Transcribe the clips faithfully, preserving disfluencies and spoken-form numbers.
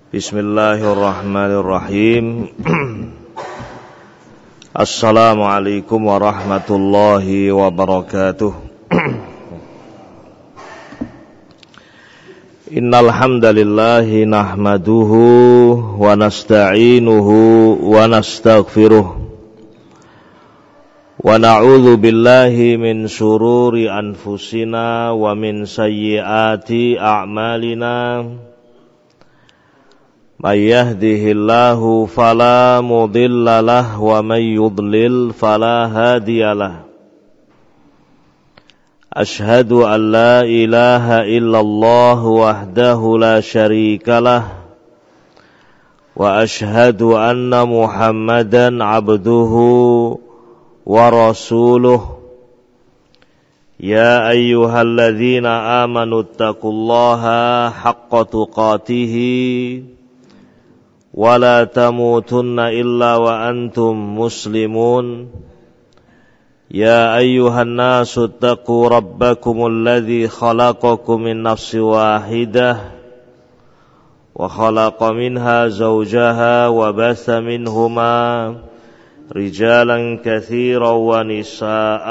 Bismillahirrahmanirrahim. Assalamualaikum warahmatullahi wabarakatuh. Innal hamdalillahi nahmaduhu wa nasta'inuhu wa nastaghfiruh wa na'udzu billahi min shururi anfusina wa min sayyiati a'malina. May yahdihillahu fala mudilla lahu wa may yudlil fala hadiyalah. Ashhadu an la ilaha illallah wahdahu la syarikalah wa ashhadu anna Muhammadan abduhu wa rasuluh. Ya ayyuhalladzina amanu taqullaha haqqa tuqatih ولا تموتن إلا وأنتم مسلمون يا أيها الناس اتقوا ربكم الذي خلقكم من نفس واحدة وخلق منها زوجها وبث منهما رجالا كثيرا ونساء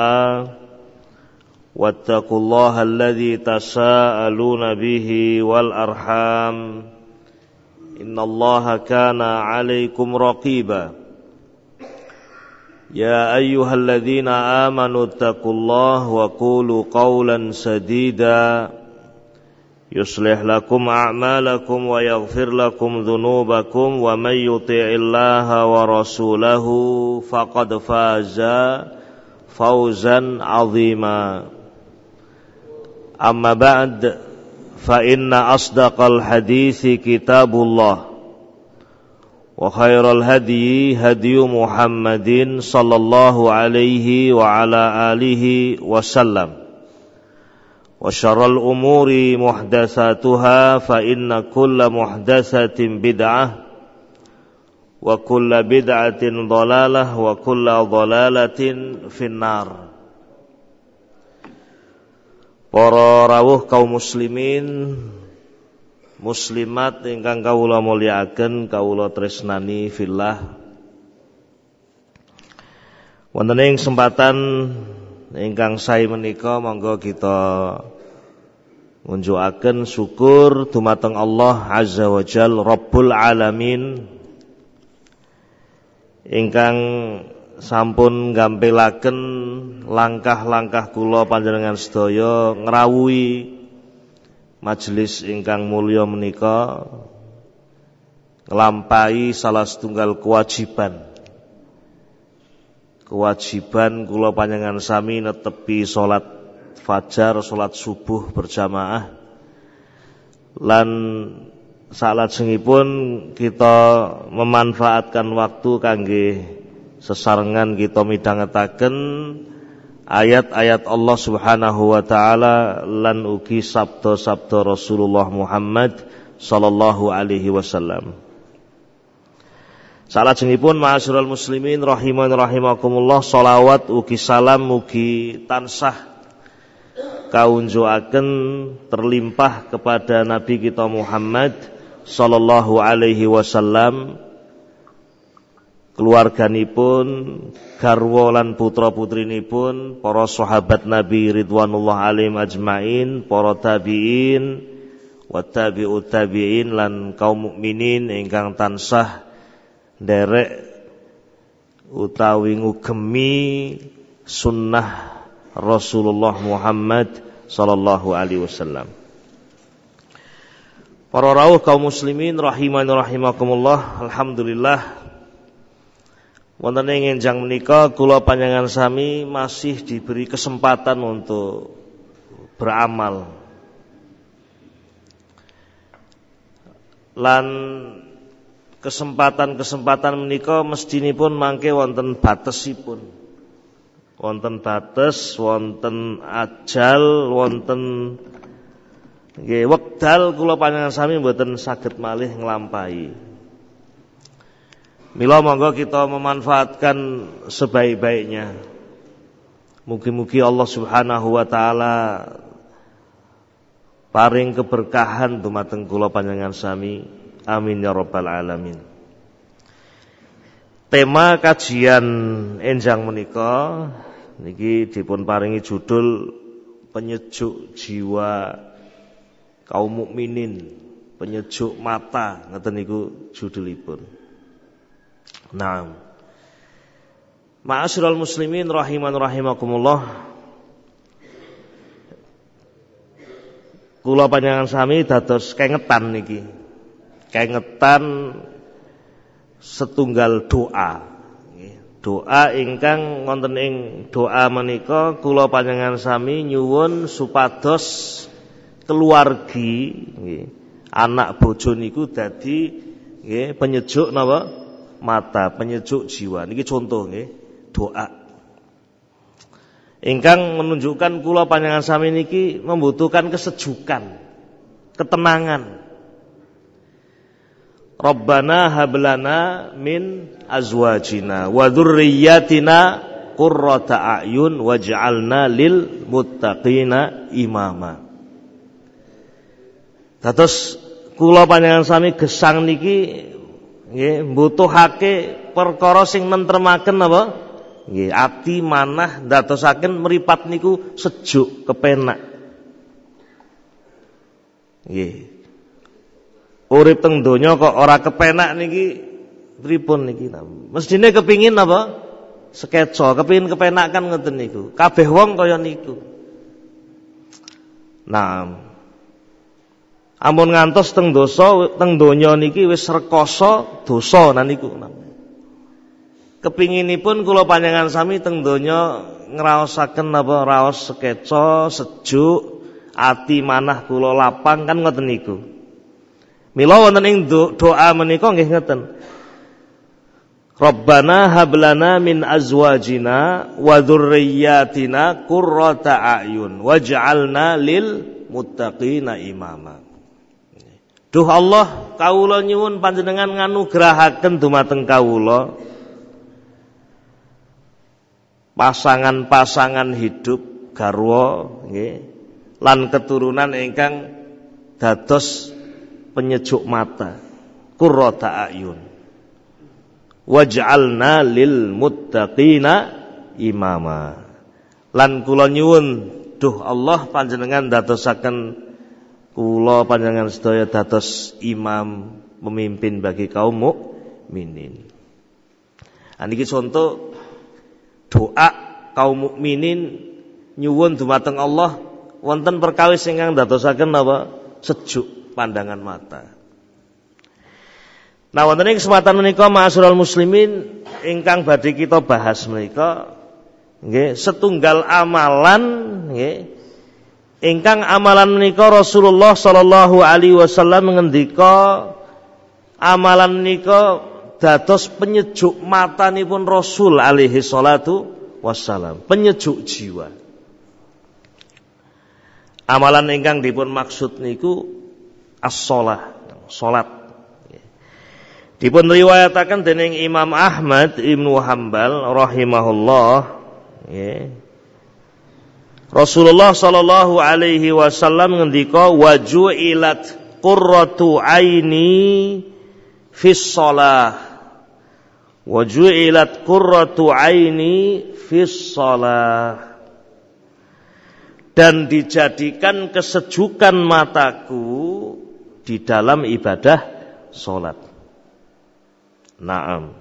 واتقوا الله الذي تساءلون به والأرحام إن الله كان عليكم رقيبا يا أيها الذين آمنوا اتقوا الله وقولوا قولا سديدا يصلح لكم أعمالكم ويغفر لكم ذنوبكم ومن يطع الله ورسوله فقد فاز فوزا عظيما أما بعد فإن أصدق الحديث كتاب الله وخير الهدي هدي محمد صلى الله عليه وعلى آله وسلم وشر الأمور محدثاتها فإن كل محدثة بدعة وكل بدعة ضلالة وكل ضلالة في النار. Para rawuh kaum muslimin muslimat ingkang kawula mulyakaken kawula tresnani fillah. Wonten ing kesempatan ingkang sae menika monggo kita ngunjukaken syukur dumateng Allah Azza wa Jalla Rabbul Alamin ingkang sampun gampilaken langkah-langkah kula panjenengan sedaya ngrawuhi majelis ingkang mulya menika nglampahi salah setunggal kewajiban kewajiban kula panjenengan sami netepi salat fajar, salat subuh berjamaah lan salajengipun kita memanfaatkan waktu kangge sesarengan kita midhangetaken ayat-ayat Allah Subhanahu wa taala lan ugi sabda-sabda Rasulullah Muhammad sallallahu alaihi wasallam. Salajengipun ma'asyiral muslimin rahiman rahimakumullah, shalawat ugi salam ugi tansah kaunjukaken terlimpah kepada Nabi kita Muhammad sallallahu alaihi wasallam, keluarganipun, garwa lan putra-putrinipun, para sahabat Nabi ridwanullah alaihim ajmain, para tabi'in, wa tabi'ut tabi'in lan kaum mukminin ingkang tansah nderek utawi ngugemi sunnah Rasulullah Muhammad sallallahu alaihi wasallam. Para rawuh kaum muslimin rahimani rahimakumullah, alhamdulillah wonten ing enjang menika kula panjenengan sami masih diberi kesempatan untuk beramal. Lan kesempatan-kesempatan menika mestinipun mangke wonten batesipun. Wonten bates, wonten ajal, wonten nggih wekdal kula panjenengan sami mboten saged malih nglampahi. Mila monggo kita memanfaatkan sebaik-baiknya. Mugi-mugi Allah Subhanahu wa taala paring keberkahan dumateng kula panjenengan sami, Amin ya rabbal alamin. Tema kajian enjang menika niki dipun paringi judul penyejuk jiwa kaum mukminin, penyejuk mata, ngeten niku judulipun. Naam. Ma'asyiral muslimin rahiman rahimakumullah. Kula panjenengan sami dados kengetan niki. Kengetan setunggal doa. Doa ingkang wonten ing doa menika kula panjenengan sami nyuwun supados keluargi nggih, anak bojo niku dadi nggih penyejuk napa mata, penyejuk jiwa. Niki contoh nggih doa ingkang menunjukkan kula panjenengan sami niki membutuhkan kesejukan, ketenangan. Rabbana hablana min azwajina wa dzurriyyatina qurrata a'yun waj'alna lil muttaqina imama. Dados kula panjenengan sami gesang niki nggih mbutuhake perkara sing nentremaken apa? Nggih, ati manah ndadosaken mripat niku sejuk kepenak. Nggih. Urip teng donya kok ora kepenak niki pripun niki? Mestine kepingin apa? Sekeca, kepingin kepenakan ngoten niku. Kabeh wong kaya niku. Nah, ampun ngantos teng dosa, teng donya niki wis rekoso dosa nah niku. Kepinginipun kula panjenengan sami teng donya ngraosaken napa raos sekeca, sejuk, ati manah kula lapang kan ngoten niku. Mila wonten ing doa menika nggih ngeten. Rabbana hablana min azwajina wa dzurriyyatina qurrata a'yun waj'alna lil muttaqina imama. Duh Allah, kawula nyuwun panjenengan nganugrahaken dumateng kawula pasangan-pasangan hidup garwa nggih lan keturunan ingkang dados penyejuk mata, qurrata a'yun waj'alna lil muttaqina imama. Lan kula nyuwun duh Allah panjenengan dadosaken kula panjenengan sedaya dados imam pemimpin bagi kaum mukminin. Niki contoh doa kaum mukminin nyuwun dumateng Allah wonten perkawis ingkang dadosaken napa sejuk pandangan mata. Nah, wonten ing kesempatan menika ma'asyiral muslimin ingkang badhe kita bahas menika nggih setunggal amalan nggih ingkang amalan menika Rasulullah sallallahu alaihi wasallam ngendika amalan menika dados penyejuk matanipun Rasul alaihi salatu wassalam, penyejuk jiwa. Amalan ingkang dipun maksud niku as-shalah, salat. Dipun riwayataken dening Imam Ahmad Ibnu Hanbal rahimahullah, nggih. Rasulullah sallallahu alaihi wasallam ngendika waju'ilat qurratu aini fis shalah. Waju'ilat qurratu aini fis shalah. Dan dijadikan kesejukan mataku di dalam ibadah salat. Naam.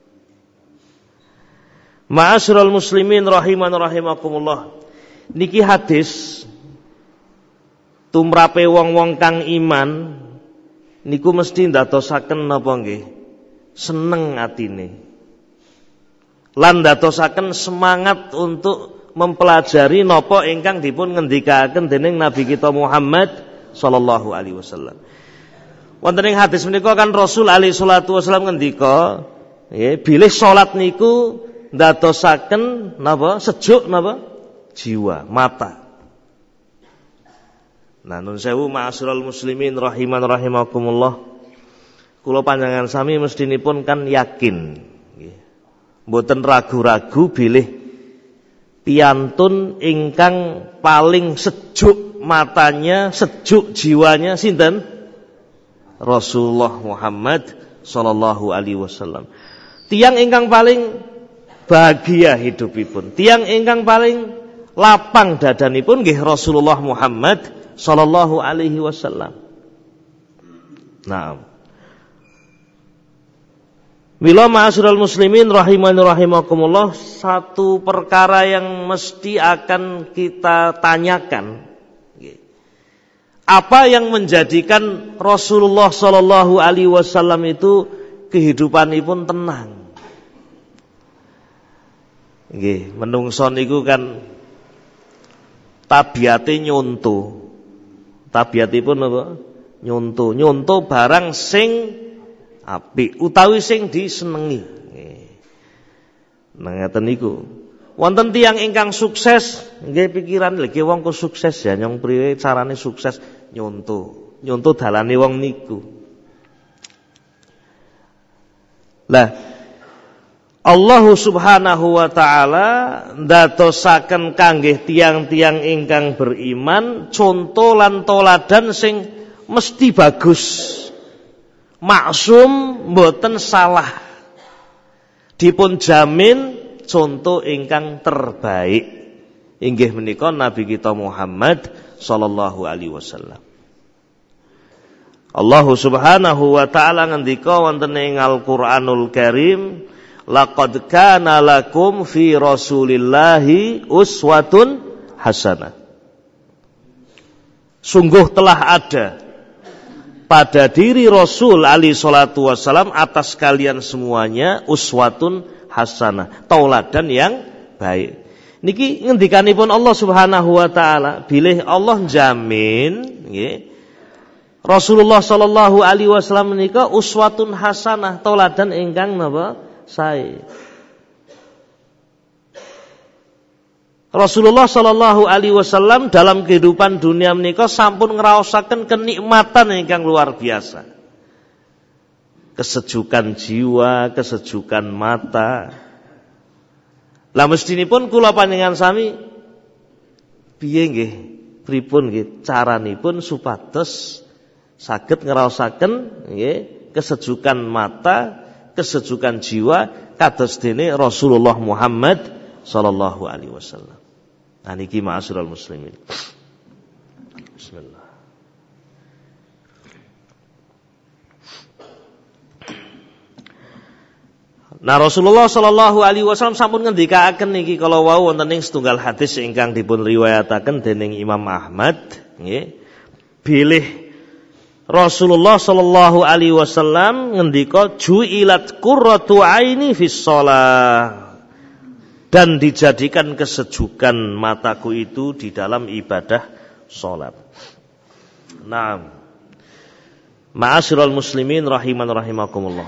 Ma'asyiral muslimin rahiman rahimakumullah. Niki hadis tumrape wong-wong kang iman niku mesti ndadosaken napa nggih? Seneng atine. Lan ndadosaken semangat untuk mempelajari napa ingkang dipun ngendikaken dening Nabi kita Muhammad sallallahu alaihi wasallam. Wonten ing hadis menika kan Rasul alaihi salatu wasallam ngendika, nggih, bilih salat niku ndadosaken napa? Sejuk napa? Jiwa, mata. Nah, nun sewu ma'asyiral muslimin rahiman rahimakumullah. Kula panjenengan sami mestinipun kan yakin, nggih. Mboten ragu-ragu bilih piantun ingkang paling sejuk matanya, sejuk jiwanya sinten? Rasulullah Muhammad sallallahu alaihi wasallam. Tiang ingkang paling bahagia hidupipun, tiang ingkang paling lapang dadanipun nggih Rasulullah Muhammad sallallahu alaihi wasallam. Naam. Mila ma'asyiral muslimin rahimani rahimakumullah, satu perkara yang mesti akan kita tanyakan, apa yang menjadikan Rasulullah sallallahu alaihi wasallam itu kehidupanipun tenang? Nggih, menungso niku kan tabiate nyonto. Tabiatipun apa? Nyonto, nyonto barang sing apik utawi sing disenengi. Nah ngeten niku. Wonten tiyang ingkang sukses, nggih pikiran lagi wong kok sukses ya nyong priwe carane sukses nyonto. Nyonto dalane wong niku. Lah Allah Subhanahu wa taala ndatosaken kanggih tiyang-tiyang ingkang beriman conto lan toladan sing mesti bagus. Maksum mboten salah, dipun jamin contoh ingkang terbaik inggih menika Nabi kita Muhammad sallallahu alaihi wasallam. Allah Subhanahu wa taala ngendika wonten ing Al-Qur'anul Karim, laqad kana lakum fi Rasulillahi uswatun hasanah. Sungguh telah ada pada diri Rasul alaihi salatu wasalam atas kalian semuanya uswatun hasanah, tauladan yang baik. Niki ngendikanipun Allah Subhanahu wa taala, bilih Allah jamin nggih Rasulullah sallallahu alaihi wasallam menika uswatun hasanah, tauladan ingkang napa sae. Rasulullah sallallahu alaihi wasallam dalam kehidupan dunia menika sampun ngraosaken kenikmatan ingkang luar biasa. Kesejukan jiwa, kesejukan mata. Lah mestinipun kula panjenengan sami piye nggih pripun nggih caranipun supados saged ngraosaken nggih kesejukan mata, kesejukan jiwa kados dene Rasulullah Muhammad sallallahu alaihi wasallam. Nah niki ma'asyiral muslimin. Bismillah. Nah Rasulullah sallallahu alaihi wasallam sampun ngendikaaken niki kala wau wonten ing setunggal hadis ingkang dipun riwayataken dening Imam Ahmad nggih. Bilih Rasulullah sallallahu alaihi wasallam ngendika ju'ilat qurratu aini fis shalah. Dan dijadikan kesejukan mataku itu di dalam ibadah sholat. Naam. Ma'asyiral muslimin rahiman rahimakumullah.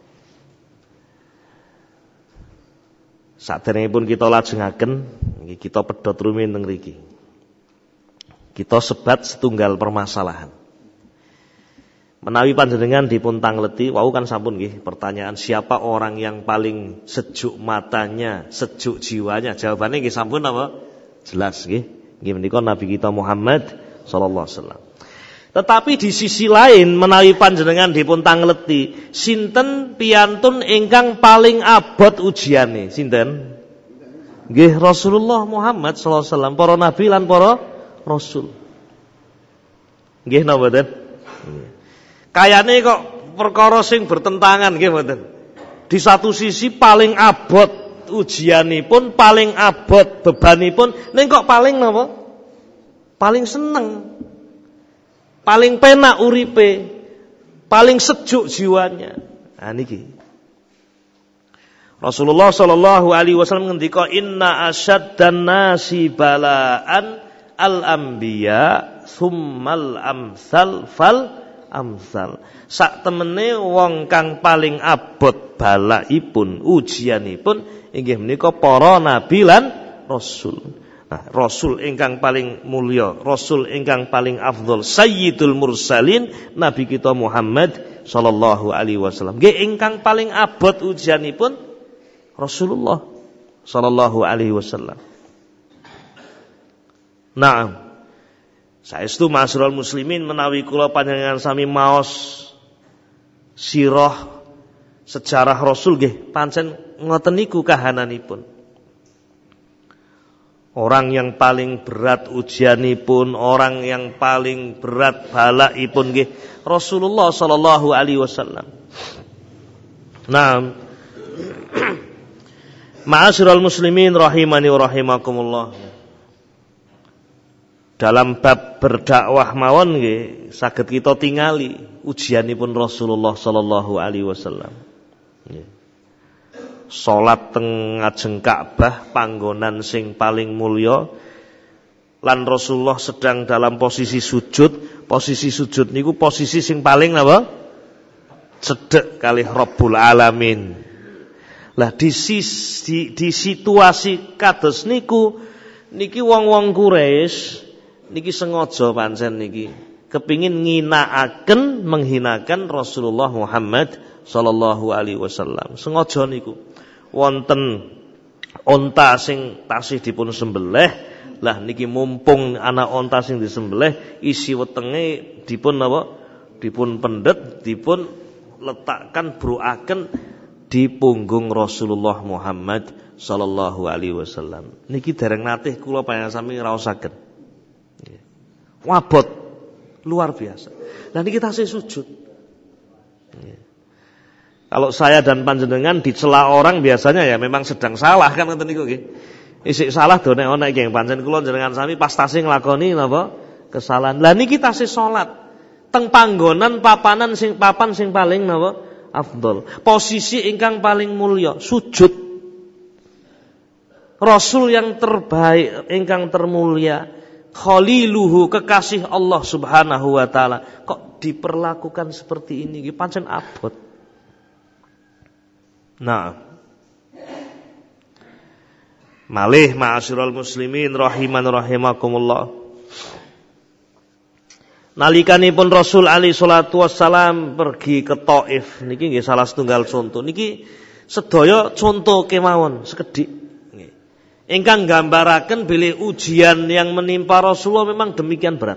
Saderengipun kita lajengaken, kita pedhot rumiyin teng mriki. Kita sebat setunggal permasalahan. Menawi panjenengan dipun tangleti, wau kan sampun nggih pertanyaan siapa orang yang paling sejuk matanya, sejuk jiwanya? Jawabannya nggih sampun apa? Jelas nggih. Nggih menika Nabi kita Muhammad sallallahu alaihi wasallam. Tetapi di sisi lain menawi panjenengan dipun tangleti, sinten piyantun ingkang paling abot ujiane? Sinten? Nggih Rasulullah Muhammad sallallahu alaihi wasallam, para nabi lan para rasul. Nggih napa mboten? Kayane kok perkara sing bertentangan nggih mboten. Di satu sisi paling abot ujianipun, paling abot bebanipun, ning kok paling napa? Paling seneng. Paling penak uripe, paling sejuk jiwanya. Nah niki. Rasulullah sallallahu alaihi wasallam ngendika inna asyaddan nasi balaan al-anbiya tsummal amsal fal amsal. Sak temene wong kang paling abot balaipun ujianipun inggih menika para nabi lan rasul. Nah, rasul ingkang paling mulya, rasul ingkang paling afdhol, sayyidul mursalin, nabi kita Muhammad sallallahu alaihi wasallam. Nggih ingkang paling abot ujianipun Rasulullah sallallahu alaihi wasallam. Naam. Saestu ma'asyiral muslimin menawi kula panjenengan sami maos sirah sejarah Rasul nggih pancen ngoten niku kahananipun. Orang yang paling berat ujianipun, orang yang paling berat balaipun nggih Rasulullah sallallahu alaihi wasallam. Nah, ma'asyiral muslimin rahimani wa rahimakumullah. Dalam bab berdakwah mawon nggih saged kita tingali ujianipun Rasulullah sallallahu alaihi wasallam. Nggih. Salat teng ngajeng Ka'bah panggonan sing paling mulya lan Rasulullah sedang dalam posisi sujud, posisi sujud niku posisi sing paling napa? Cedhek kalih Rabbul Alamin. Lah di, di, di situasi kados niku niki wong-wong Quraisy niki sengaja pancen niki kepingin nginaaken menghinakan Rasulullah Muhammad sallallahu alaihi wasallam. Sengaja niku wonten onta sing tasih dipun sembelih, lah niki mumpung anak onta sing disembelih isi wetenge dipun napa? Dipun pendet, dipun letakkan bruaken di punggung Rasulullah Muhammad sallallahu alaihi wasallam. Niki dereng natih kula panjenengan sami ngraosaken. Wabot luar biasa. Lah niki tasih sujud. Kalau saya dan panjenengan dicela orang biasanya ya memang sedang salah kan ngoten niku nggih. Isik salah do nek ana iki pancen kula jenengan sami pas tasih nglakoni napa kesalahan. Lah niki tasih salat. Teng panggonan papanan sing papan sing paling napa afdol. Posisi ingkang paling mulya sujud. Rasul yang terbaik ingkang termulia, khaliluhu kekasih Allah Subhanahu wa taala kok diperlakukan seperti ini nggih pancen abot. Nah, malih ma'asyiral muslimin rahiman rahimakumullah. Nalikanipun Rasul alaihi salatu wassalam pergi ke Thaif niki nggih salah setunggal contoh. Niki sedaya contoh kemawon sekedhik nggih. Ingkang nggambaraken bilih ujian yang menimpa Rasulullah memang demikian berat.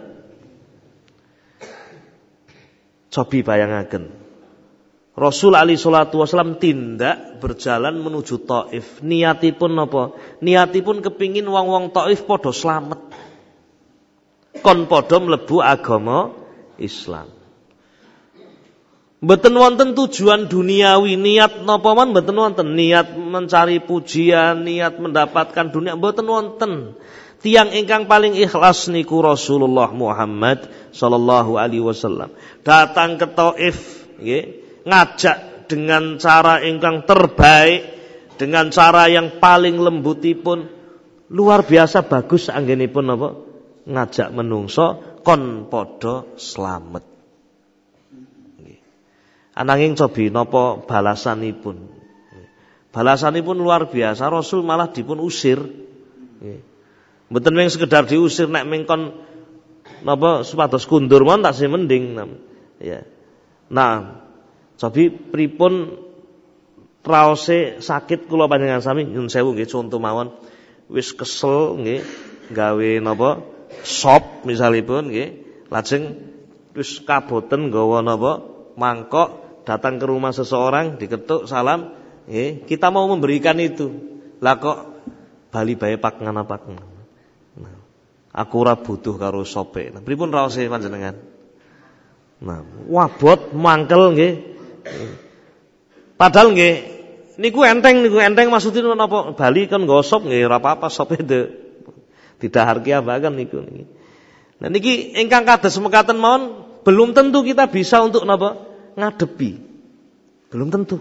Cobi bayangaken. Rasul alaihi salatu wassalam tindak berjalan menuju Thaif. Niatipun napa? Niatipun kepingin wong-wong Thaif padha slamet. Kon padha mlebu agama Islam. Mboten wonten tujuan duniawi, niat napa man mboten wonten, niat mencari pujian, niat mendapatkan dunia mboten wonten. Tiang ingkang paling ikhlas niku Rasulullah Muhammad sallallahu alaihi wasallam. Datang ke Thaif nggih, ngajak dengan cara ingkang terbaik, dengan cara yang paling lembutipun, luar biasa bagus anggenipun napa? Ngajak menungso kon padha slamet. Nggih. Ananging cobi napa balasanipun? Balasanipun luar biasa, Rasul malah dipun usir. Nggih. Mboten mung sekedar diusir nek mengkon napa supados kundur mawon tasih mending. Ya. Nah, cobi pripun raose sakit kula panjenengan sami nyun sewu nggih conto mawon. Wis kesel nggih gawe napa sop misalipun nggih, lajeng wis kaboten nggawa napa mangkok datang ke rumah seseorang diketuk salam nggih, kita mau memberikan itu. Lah kok bali bae pakngan-pakngan. Nah, aku ora butuh karo sope. Nah, pripun raose panjenengan? Nah, wabot mangkel nggih. Padahal nggih niku enteng niku enteng maksudipun napa bali kan nggawa sop nggih ora apa-apa sope de tidak harga apa kan niku niki. Nah niki ingkang kados mekaten mawon belum tentu kita bisa untuk napa ngadepi. Belum tentu.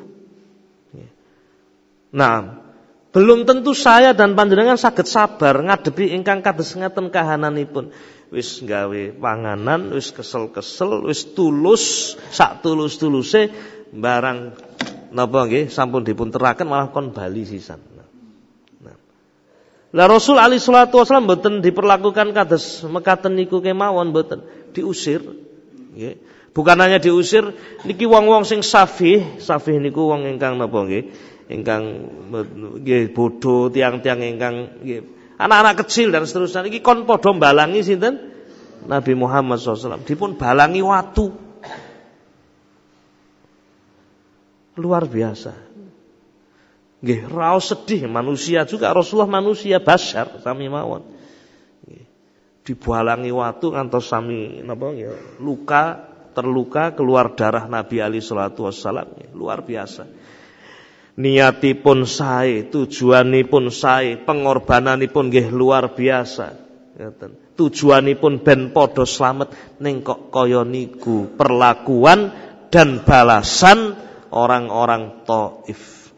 Nah, belum tentu saya dan panjenengan saged sabar ngadepi ingkang kados ngeten kahananipun. Wis gawe panganan, wis kesel-kesel, wis tulus, sak tulus-tuluse barang napa nggih sampun dipun teraken malah kon bali sisan. Lah Rasul alaihi salatu wasallam mboten diperlakukan kados mekaten niku kemawon mboten, diusir. Nggih. Bukan hanya diusir, niki wong-wong sing safih, safih niku wong ingkang napa nggih, ingkang nggih bodho, tiang-tiang ingkang nggih anak-anak kecil dan seterusnya niki kon padha balangi sinten? Nabi Muhammad sallallahu alaihi wasallam dipun balangi watu. Luar biasa. Nggih, raos sedih manusia juga, Rasulullah manusia basyar sami mawon. Nggih. Dibualangi watu ngantos sami napa ya, luka, terluka, keluar darah Nabi alaihi salatu wassalam. Luar biasa. Niatipun sae, tujuanipun sae, pengorbananipun nggih luar biasa. Ngoten. Tujuanipun ben padha slamet ning kok kaya niku perlakuan dan balasan orang-orang Thaif.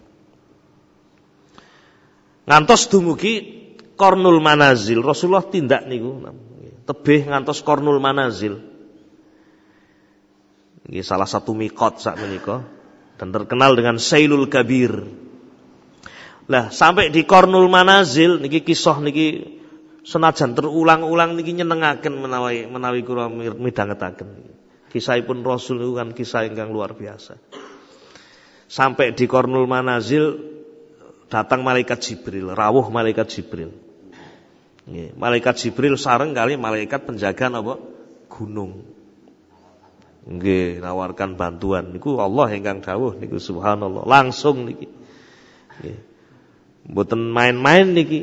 Ngantos dumugi Qarnul Manazil, Rasulullah tindak niku tebih ngantos Qarnul Manazil. Nggih salah satu miqat sak menika dan terkenal dengan Sailul Kabir. Lah sampai di Qarnul Manazil niki kisah niki senajan terulang-ulang niki nyenengaken menawi menawi kula midhangetaken. Kisahipun Rasul itu kan kisah ingkang luar biasa. Sampai di Qarnul Manazil datang malaikat Jibril, rawuh malaikat Jibril. Nggih, malaikat Jibril sareng kali malaikat penjaga napa? Gunung. Nggih, nawarkan bantuan. Niku Allah ingkang dawuh niku subhanallah, langsung niki. Nggih. Mboten main-main niki.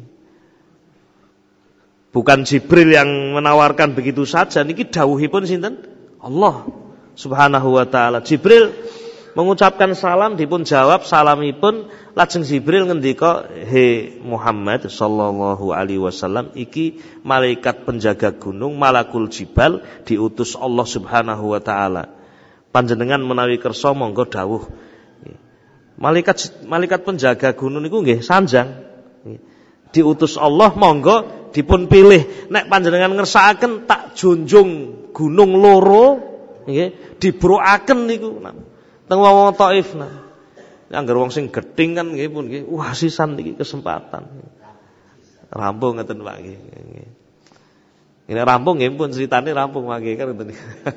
Bukan Jibril yang menawarkan begitu saja, niki dawuhipun sinten? Allah Subhanahu wa taala. Jibril mengucapkan salam, dipun jawab salamipun, lajeng Jibril ngendika, "He Muhammad sallallahu alaihi wasallam, iki malaikat penjaga gunung, malakul jibal, diutus Allah Subhanahu wa taala. Panjenengan menawi kersa monggo dawuh." Malaikat malaikat penjaga gunung niku nggih sanjang. Diutus Allah monggo dipun pilih. Nek panjenengan ngersakaken tak junjung gunung loro nggih dibrokaken niku teng wong Thaif nah. Angger wong sing gething kan nggih pun nggih wah sisan iki kesempatan. Rampung ngeten Pak nggih. Ini rampung nggih pun critane rampung mangke kan ngoten.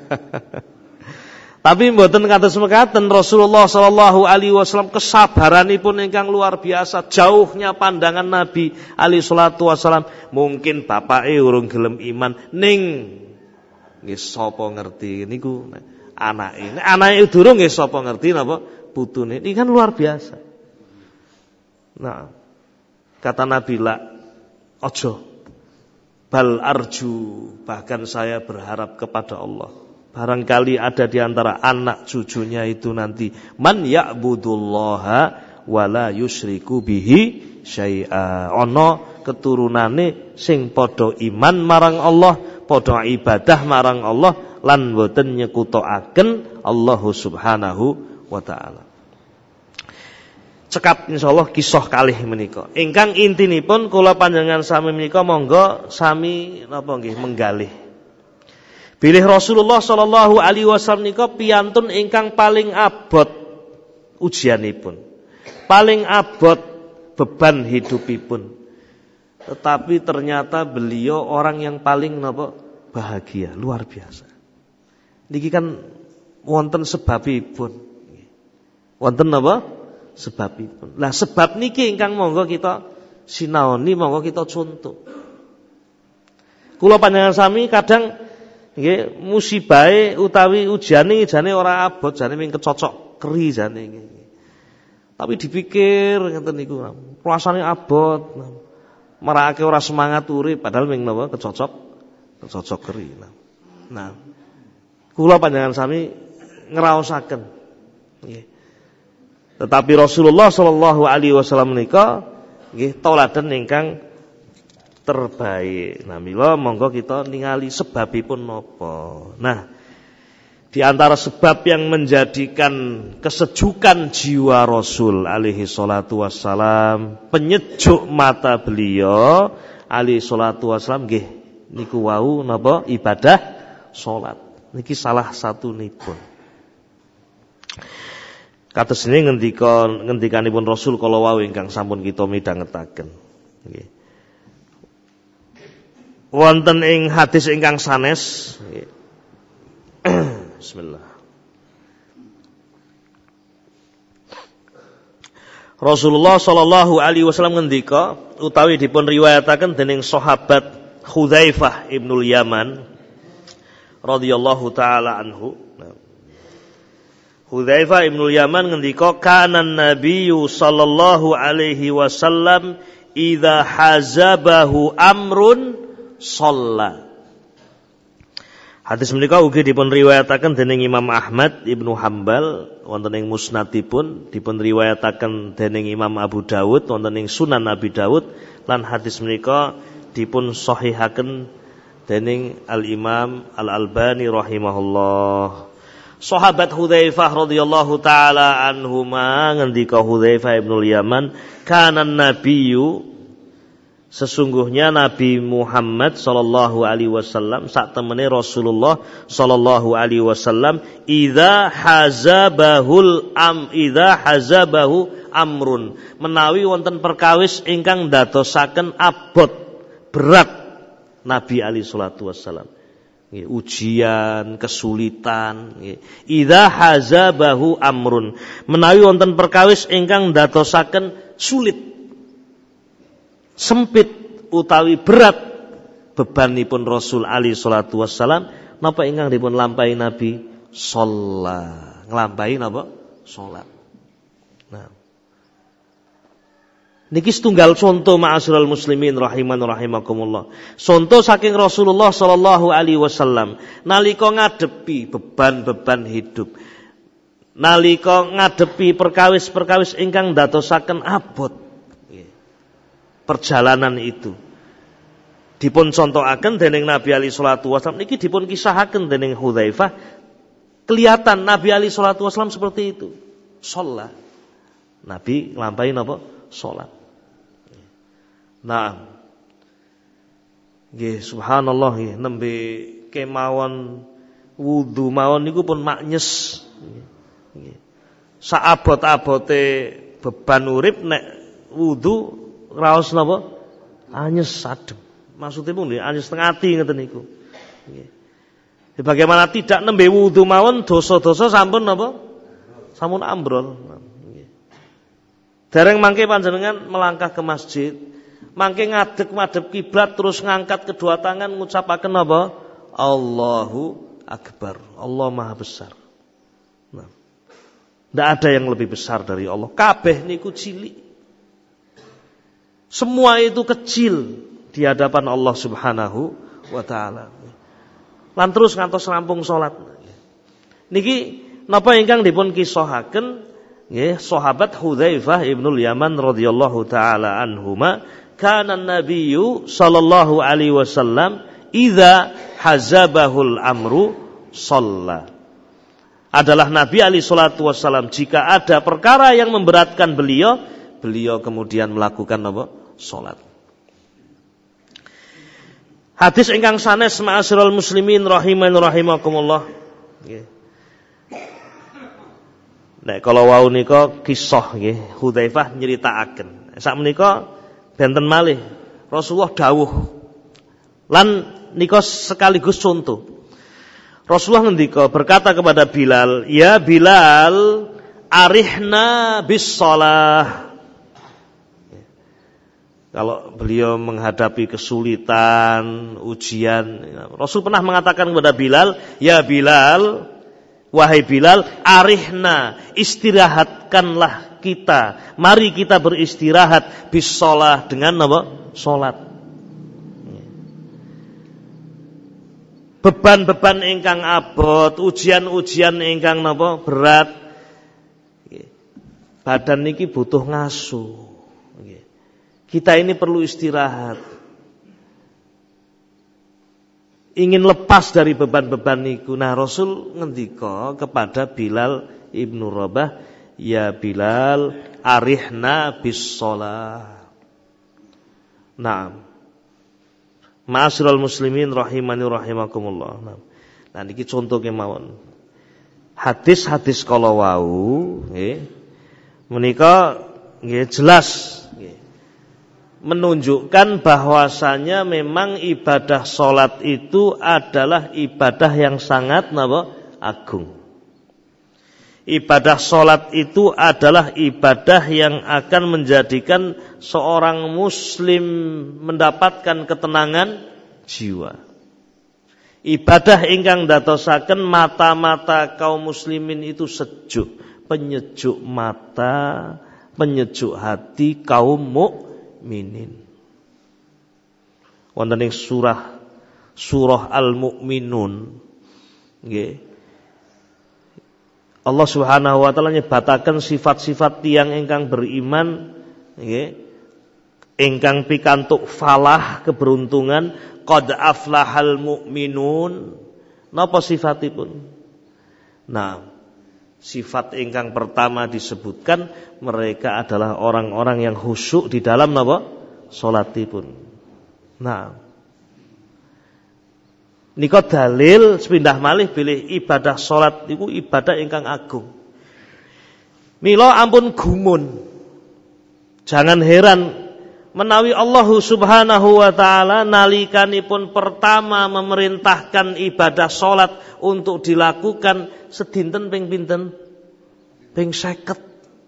Tapi mboten kados mekaten, Rasulullah sallallahu alaihi wasallam kesabaranipun ingkang luar biasa, jauhnya pandangan Nabi alaihi salatu wasallam. Mungkin bapake urung gelem iman ning nggih sapa ngerti niku anake. Nek anake durung nggih sapa ngerti napa putune. Ini kan luar biasa. Nah, kata Nabi la ojo bal arju, bahkan saya berharap kepada Allah. Barangkali ada di antara anak cucunya itu nanti man ya'budullaha wala yusyriku bihi syai'a. Ana keturunane sing padha iman marang Allah, padha ibadah marang Allah lan boten nyekutokaken Allah Subhanahu wa taala. Cekap insyaallah kisah kalih menika. Ingkang intinipun kula panjenengan sami menika monggo sami napa nggih menggalih. Bilih Rasulullah sallallahu alaihi wasallam nika piyantun ingkang paling abot ujianipun. Paling abot beban hidupipun. Tetapi ternyata beliau orang yang paling napa bahagia, luar biasa. Niki kan wonten sebabipun. Wonten napa? Sebabipun. Lah sebab niki ingkang monggo kita sinaoni, monggo kita contoh. Kula panjenengan sami kadang nggih musibahe utawi ujiane jane ora abot, jane ming kecocok keri jane nggih. Tapi dipikir ngeten niku, rasane abot. Marakake ora semangat urip padahal ming napa kecocok kecocok keri. Nah, kula panjenengan sami ngraosaken nggih. Tetapi Rasulullah sallallahu alaihi wasallam menika nggih tauladan ingkang terbaik. Nah, mila monggo kita ningali sebabipun napa. Nah, di antara sebab yang menjadikan kesejukan jiwa Rasul alaihi salatu wassalam, penyejuk mata beliau alaihi salatu wassalam nggih niku wau napa ibadah salat. Niki salah satu nipun. Kados ini ngendika ngendikanipun Rasul kala wau ingkang sampun kita midhangetaken. Nggih. Wonten ing hadis ingkang sanes nggih. Bismillah. Rasulullah sallallahu alaihi wasallam ngendika utawi dipun riwayataken dening sahabat Hudzaifah ibnul Yaman radhiyallahu taala anhu. Hudzaifah ibnul Yaman ngendika kana nabiyyu sallallahu alaihi wasallam idza hazabahu amrun shalla. Hadis menika ugi dipun riwayataken dening Imam Ahmad Ibnu Hambal wonten ing musnadipun, dipun riwayataken dening Imam Abu Dawud wonten ing Sunan Abi Dawud, lan hadis menika dipun sahihaken dening Al-Imam Al-Albani rahimahullah. Sahabat Hudzaifah radhiyallahu taala anhuma ngendika Hudzaifah ibnul Yaman, kana nabiyyu, sesungguhnya Nabi Muhammad sallallahu alaihi wasallam sak temene Rasulullah sallallahu alaihi wasallam idza hazabahul am idza hazabahu amrun, menawi wonten perkawis ingkang dadosaken abot berat Nabi alaihi salatu wasallam, ujian, kesulitan, idza hazabahu amrun, menawi wonten perkawis ingkang dadosaken sulit, sempit utawi berat bebanipun Rasul alaihi salatu wassalam, napa ingkang dipun lampahi Nabi sholat, nglampahi napa salat. Nah, niki setunggal contoh ma'asyiral muslimin rahiman rahimakumullah. Contoh saking Rasulullah sallallahu alaihi wasallam nalika ngadepi beban-beban hidup, nalika ngadepi perkawis-perkawis ingkang dadosaken abot perjalanan itu, dipun contohaken dening Nabi alaihi salatu wasallam, niki dipun kisahaken dening Hudzaifah, kelihatan Nabi alaihi salatu wasallam seperti itu. Shalat, Nabi nglampahi napa? Salat. Nah, nggih subhanallah nggih, nembe kemawon wudu mawon niku pun maknyes. Nggih. Saabot-abote beban urip nek wudu raos napa? Anyes adem. Maksudipun nggih anyes teng ati ngeten niku. Nggih. Bagaimana tidak nembe wudu mawon dosa-dosa sampun napa? Sampun ambrol. Nggih. Dereng mangke panjenengan melangkah ke masjid, mangke ngadeg madhep kiblat terus ngangkat kedua tangan ngucapaken napa? Allahu Akbar. Allah Maha Besar. Nah. Tidak ada yang lebih besar dari Allah. Kabeh niku cilik. Semua itu kecil di hadapan Allah Subhanahu wa taala. Lan terus ngantos rampung salat. Niki napa ingkang dipun kisahaken nggih sahabat Hudzaifah ibnul Yaman radhiyallahu taala anhuma, kana nabiyyu sallallahu alaihi wasallam idza hazabahul amru shalla. Adalah Nabi alaihi salatu wasallam jika ada perkara yang memberatkan beliau, beliau kemudian melakukan apa? Salat. Hadis ingkang sanes ma'asyiral muslimin rahiman rahimakumullah. Nggih. Nek kala wau nika kisah nggih, Hudzaifah nyeritakaken. Sakmenika benten malih Rasulullah dawuh. Lan nika sekaligus contoh. Rasulullah ngendika berkata kepada Bilal, "Ya Bilal, arihna bis shalah." Kalau beliau menghadapi kesulitan, ujian, Rasul pernah mengatakan kepada Bilal, "Ya Bilal, wahai Bilal, arihna, istirahatkanlah kita. Mari kita beristirahat bis shalah dengan apa? Salat." Beban-beban ingkang abot, ujian-ujian ingkang napa berat, badan niki butuh ngasuh. Kita ini perlu istirahat. Ingin lepas dari beban-beban niku. Nah, Rasul ngendika kepada Bilal ibnu Rabah, "Ya Bilal, arihna bis shalah." Naam. Ma'asyiral muslimin rahimani rahimakumullah. Nah, nah niki contoh kemawon. Hadis-hadis kala wau nggih menika nggih jelas nggih menunjukkan bahwasanya memang ibadah salat itu adalah ibadah yang sangat napa agung. Ibadah salat itu adalah ibadah yang akan menjadikan seorang muslim mendapatkan ketenangan jiwa. Ibadah ingkang dadosaken mata-mata kaum muslimin itu sejuk, penyejuk mata, penyejuk hati kaum mukminin. Wonten ing surah surah Al-Mu'minun nggih. Allah Subhanahu wa taala nyebataken sifat-sifat tiyang ingkang beriman nggih, ingkang pikantuk falah keberuntungan. Qad aflahal mu'minun. Napa sifatipun? Nah, sifat ingkang pertama disebutkan mereka adalah orang-orang yang khusyuk di dalam napa? Salatipun. Nah, nika dalil sepindah malih bilih ibadah salat niku ibadah ingkang agung. Mila ampun gumun. Jangan heran menawi Allah Subhanahu wa taala nalikanipun pertama memerintahkan ibadah salat untuk dilakukan sedinten ping pinten? Ping seket.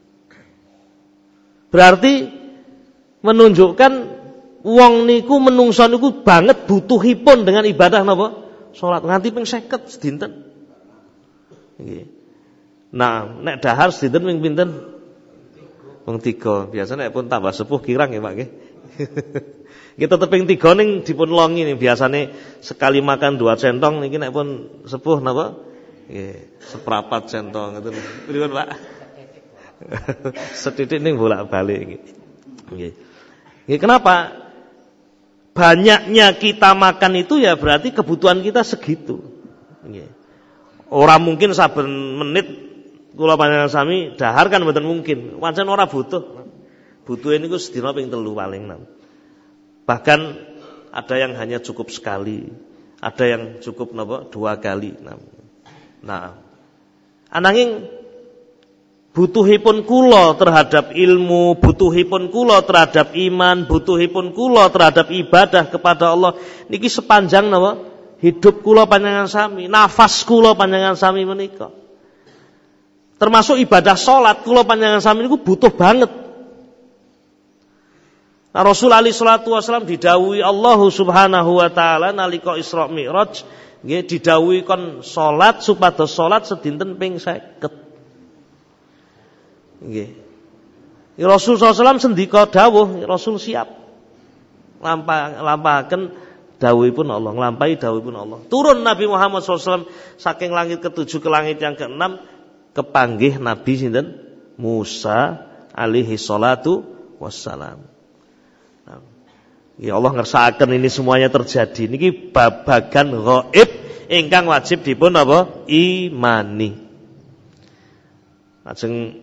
Berarti menunjukkan wong niku menungso niku banget butuhipun dengan ibadah napa? Salat nganti ping seket sedinten. Nggih. Nah, nek dahar sedinten ping pinten? Ping tiga. Biasane nek pun tambah sepuh kirang ya Pak nggih. Kita teping tiga ning dipun longi nih biasane sekali makan dua centong niki nek pun sepuh napa? Nggih, seprapat centong ngoten. Pripun Pak? Setitik ning bolak-balik nggih. Nggih. Nggih kenapa? Banyaknya kita makan itu ya berarti kebutuhan kita segitu. Nggih. Ora mungkin saben menit kula panjenengan sami dahar kan mboten mungkin. Pancen ora butuh. Butuhe niku sedina ping telu paling enam. Bahkan ada yang hanya cukup sekali, ada yang cukup napa dua kali. Nah, ananging butuhipun kula terhadap ilmu, butuhipun kula terhadap iman, butuhipun kula terhadap ibadah kepada Allah niki sepanjang napa hidup kula panjenengan sami, nafas kula panjenengan sami menika. Termasuk ibadah salat kula panjenengan sami niku butuh banget. Nah, Rasul alaihi salatu wasallam didhawuhi Allah Subhanahu wa taala nalika Isra Mi'raj nggih didhawuhi kon salat supados salat sedinten ping seket. Nggih. Rasul sallallahu alaihi wasallam sendika dawuh, Rasul siap. Lampah lampahaken dawuhipun Allah, nglampahi dawuhipun Allah. Turun Nabi Muhammad sallallahu alaihi wasallam saking langit ketujuh ke langit yang keenam kepanggih Nabi sinten? Musa alaihi salatu wassalam. Ya Allah ngersakaken ini semuanya terjadi. Niki babagan ghaib ingkang wajib dipun apa? Imani. Lajeng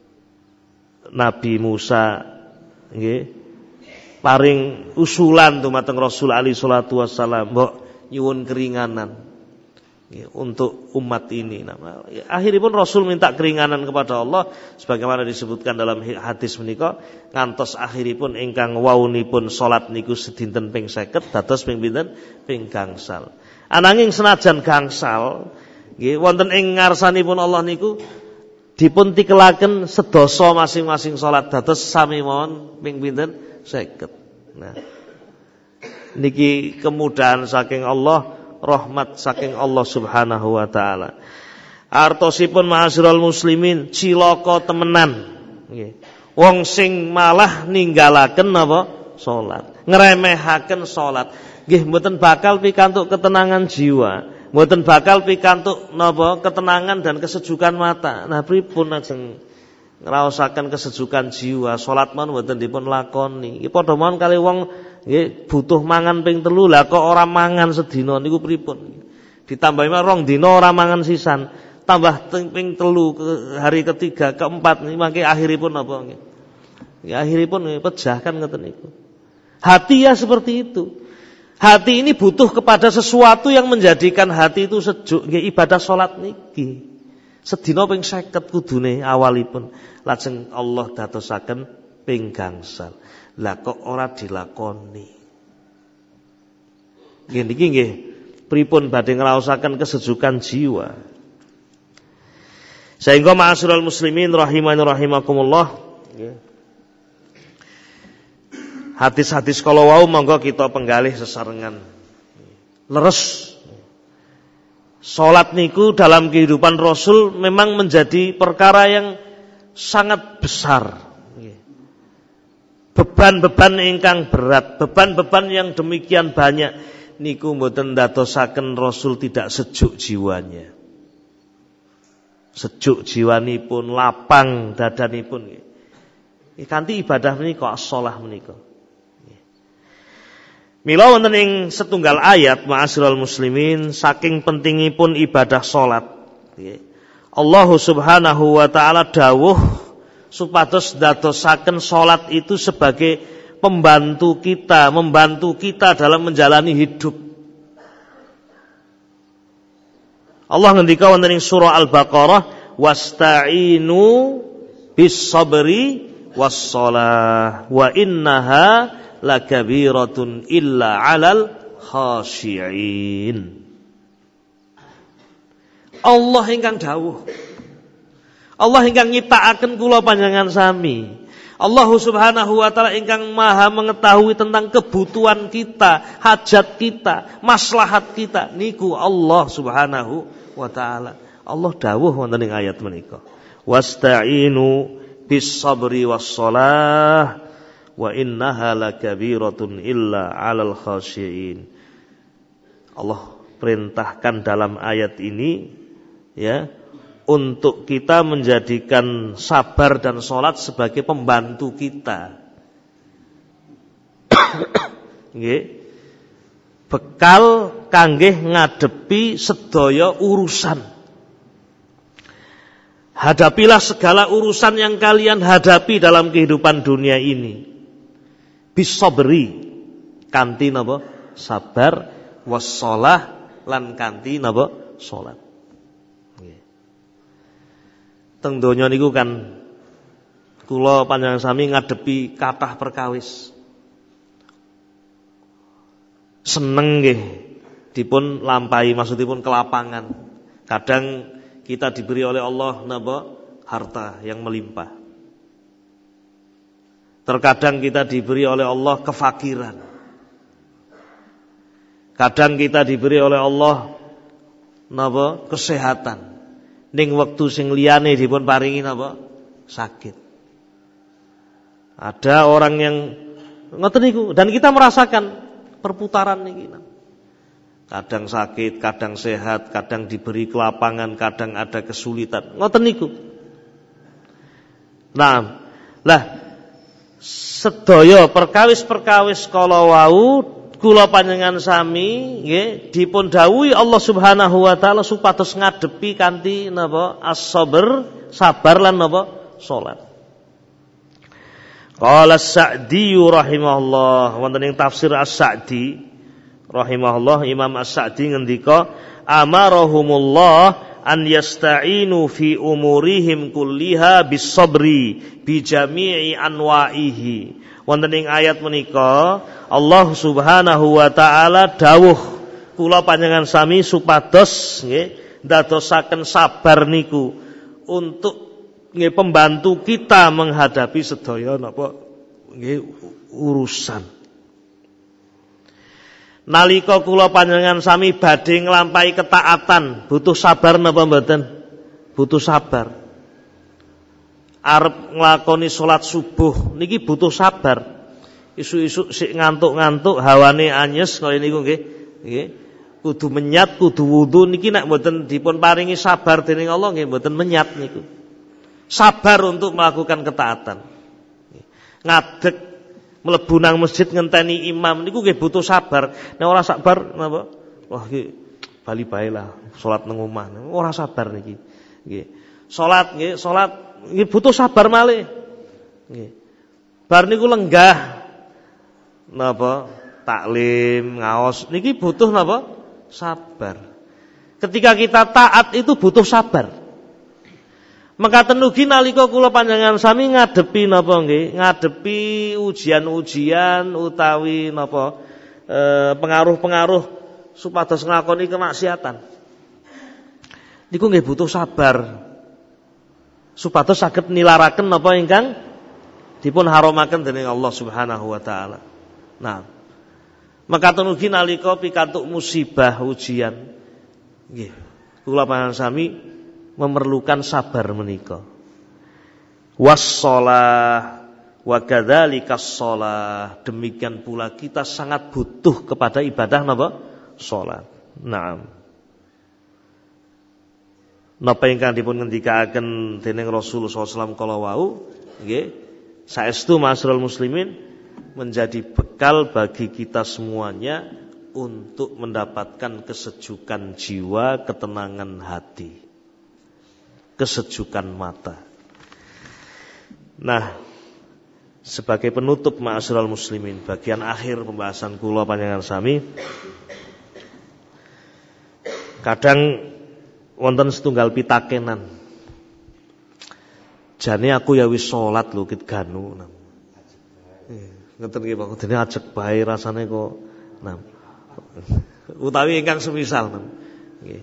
Nabi Musa nggih paring usulan dumateng Rasul alaihi salatu wassalam, mbok nyuwun keringanan nggih untuk umat ini. Nah, akhiripun Rasul minta keringanan kepada Allah sebagaimana disebutkan dalam hadis menika ngantos akhiripun ingkang waunipun salat niku sedinten ping seket dados ping pinten ping gangsal. Ananging senajan gangsal nggih wonten ing ngarsanipun Allah niku dipun tikelaken sedasa masing-masing salat dados sami mawon ping pinten seket. Nah, niki kemudahan saking Allah, rahmat saking Allah Subhanahu wa taala. Artosipun ma'asyiral muslimin cilaka temenan nggih. Wong sing malah ninggalaken napa? Salat. Ngremehaken salat. Nggih mboten bakal pikantuk ketenangan jiwa, mboten bakal pikantuk napa? Ketenangan dan kesejukan mata. Nah, pripun ajeng ngraosaken kesejukan jiwa, salat man mboten dipun lakoni. Iki padha mawon kali wong nggih butuh mangan ping telu lah kok ora mangan sedina niku pripun? Ditambahi rong dina ora mangan sisan, tambah ping telu ke hari ketiga, keempat niki mangke akhiripun apa nggih? Ya akhiripun pejah kan ngoten niku. Hati ya seperti itu. Hati ini butuh kepada sesuatu yang menjadikan hati itu sejuk, nggih ibadah salat niki. Sedina ping seket kudune awalipun, lajeng Allah dadosaken ping gangsal. Lah kok ora dilakoni. Nggih niki nggih pripun badhe ngraosaken kesejukan jiwa. Sehingga ma'asyiral muslimin rahimani rahimakumullah nggih. Hadis-hadis kala wau monggo kita penggalih sesarengan. Leres Salat niku dalam kehidupan Rasul memang menjadi perkara yang sangat besar. Beban-beban ingkang berat, beban-beban yang demikian banyak niku mboten ndadosaken Rasul tidak sejuk jiwanya. Sejuk jiwanipun, lapang dadanipun. Kanthi ibadah menika as-shalah menika. Mila wonten ing setunggal ayat ma'asyiral muslimin saking pentingipun ibadah salat. Allah Subhanahu wa taala dawuh supados dadosaken salat itu sebagai pembantu kita, membantu kita dalam menjalani hidup. Allah ngendika wonten ing surah Al-Baqarah, "Wasta'inu bis-sabri was-shalah wa innaha lakabiratun illa 'alal khashi'in." Allah ingkang dawuh, Allah ingkang nyiptakaken kula panjenengan sami, Allah Subhanahu wa taala ingkang maha mengetahui tentang kebutuhan kita, hajat kita, maslahat kita niku Allah Subhanahu wa taala. Allah dawuh wonten ing ayat menika, "Wasta'inu bis-sabri was-shalah wa innaha lakabiratun illa 'alal khashi'in." Allah perintahkan dalam ayat ini ya untuk kita menjadikan sabar dan sholat sebagai pembantu kita. Nggih. Bekal kanggih ngadepi sedaya urusan. Hadapilah segala urusan yang kalian hadapi dalam kehidupan dunia ini. Bisabri kanthi napa? Sabar, wassalah lan kanthi napa? Salat. Nggih. Teng donya niku kan kula panjenengan sami ngadepi kathah perkawis. Seneng nggih dipun lampahi, maksudipun kelapangan. Kadang kita diberi oleh Allah napa? Harta yang melimpah. Terkadang kita diberi oleh Allah kefakiran. Kadang kita diberi oleh Allah napa? Kesehatan. Ning wektu sing liyane dipun paringi napa? Sakit. Ada orang yang ngoten niku dan kita merasakan perputaran niki. Kadang sakit, kadang sehat, kadang diberi kelapangan, kadang ada kesulitan. Ngoten niku. Nah, lah sedaya perkawis-perkawis kala wau kula panjenengan sami nggih dipun dawuhi Allah Subhanahu wa taala supados ngadepi kanthi napa as-sabr, sabar lan napa salat. Qala As-Sa'di rahimahullah wonten ing tafsir As-Sa'di rahimahullah Imam As-Sa'di ngendika amarahumullah an yasta'inu fi umurihim kulliha bis-sabri bi jami'i anwa'ihi. Wonten ing ayat menika Allah Subhanahu wa taala dawuh kula panjenengan sami supados nggih ndadosaken sabar niku untuk nggih pembantu kita menghadapi sedaya napa nggih urusan. Nalika kula panjenengan sami badhe nglampahi ketaatan, butuh sabar napa mboten? Butuh sabar. Arep nglakoni salat subuh niki butuh sabar. Isu-isu sik ngantuk-ngantuk, hawane anyes kaya niku nggih. Nggih. Kudu menyat, kudu wudu niki nek mboten dipun paringi sabar dening Allah nggih mboten menyat niku. Sabar untuk melakukan ketaatan. Ngadeg mlebu nang masjid ngenteni imam niku nggih butuh sabar. Nek ora sabar napa? Wah iki bali bae lah salat nang omah. Ora sabar niki. Nggih. Salat nggih, salat nggih butuh sabar malih. Nggih. Bar niku lenggah napa? Taklim, ngaos niki butuh napa? Sabar. Ketika kita taat itu butuh sabar. Maka tenugi nalika kula panjenengan sami ngadepi napa nggih? Ngadepi ujian-ujian utawi napa e, pengaruh-pengaruh supados nglakoni kemaksiatan. Niku nggih butuh sabar. Supados saged nilaraken napa ingkang dipun haramaken dening Allah Subhanahu wa taala. Nah, maka tenugi nalika pikantuk musibah ujian nggih kula panjenengan sami memerlukan sabar menika. Was-shalah wa kadzalikas shalah, demikian pula kita sangat butuh kepada ibadah napa? Salat. Naam. Napa ingkang dipun ngendikaken dening Rasulullah sallallahu alaihi wasallam kala wau nggih, saestu ma'asyiral muslimin menjadi bekal bagi kita semuanya untuk mendapatkan kesejukan jiwa, ketenangan hati, kesejukan mata. Nah, sebagai penutup ma'asyiral muslimin, bagian akhir pembahasan kula panjenengan sami, kadang wonten setunggal pitakenan. Jane aku ya wis salat lho kit ganu. Ngoten nggih Pak, dene ajeg bae rasane kok. Nah. Utawi ingkang semisal nggih.